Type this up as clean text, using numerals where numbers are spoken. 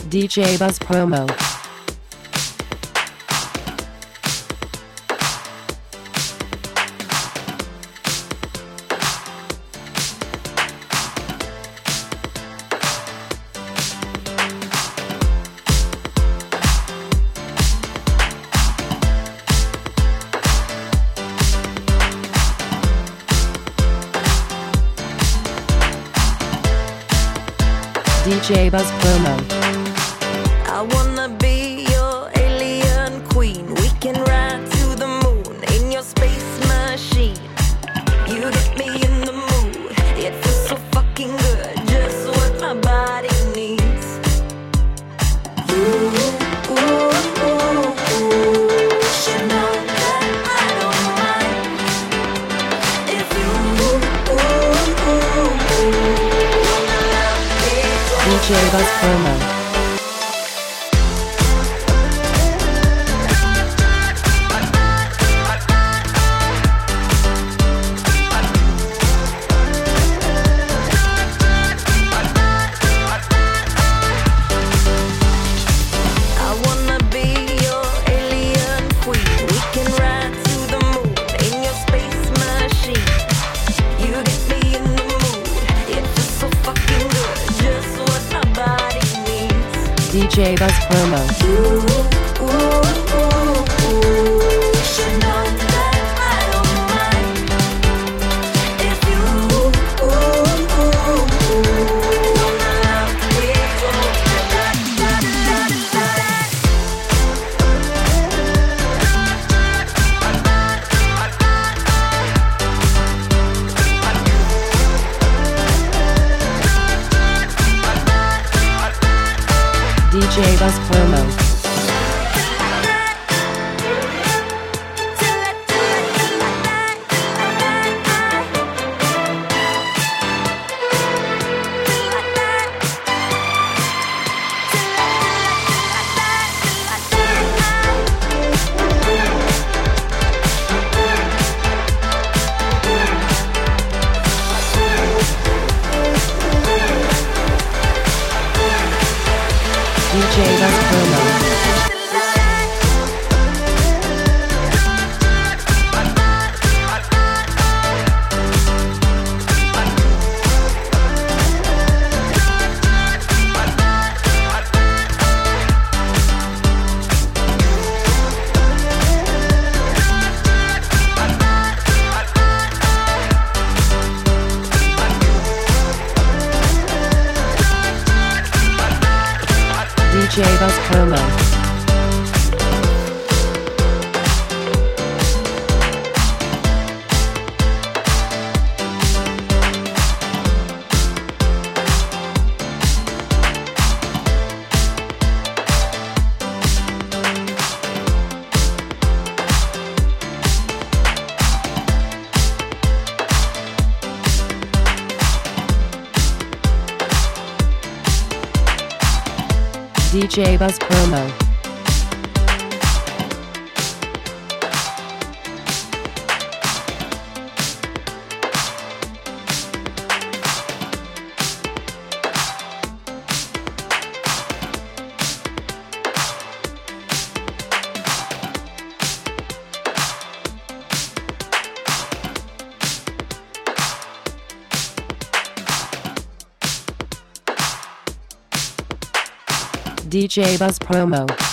DJ Buzz Promo. DJ Buzz Promo. I wanna be your alien queen. We can ride to the moon in your space machine. You get me in the mood. It feels so fucking good, just what my body needs. Ooh, ooh, ooh, ooh. You know that I don't mind if you wanna love me. DJ Buzz Promo. DJ Buzz Promo. Ooh, ooh, ooh, ooh. You know that I don't mind if you wanna love me. DJ Buzz Promo. DJ Buzz Promo. DJ Buzz Promo. DJ Buzz Promo. DJ Buzz Promo.